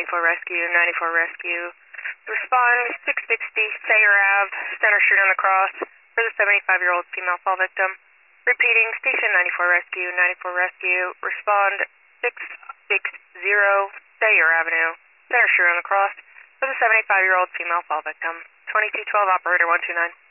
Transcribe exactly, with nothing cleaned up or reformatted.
ninety-four Rescue, ninety-four Rescue. Respond six sixty Sayer Ave, Center Street on the cross for the seventy-five-year-old female fall victim. Repeating, Station ninety-four Rescue, ninety-four Rescue. Respond six sixty Sayer Avenue, Center Street on the cross for the seventy-five-year-old female fall victim. twenty-two twelve, operator one two nine.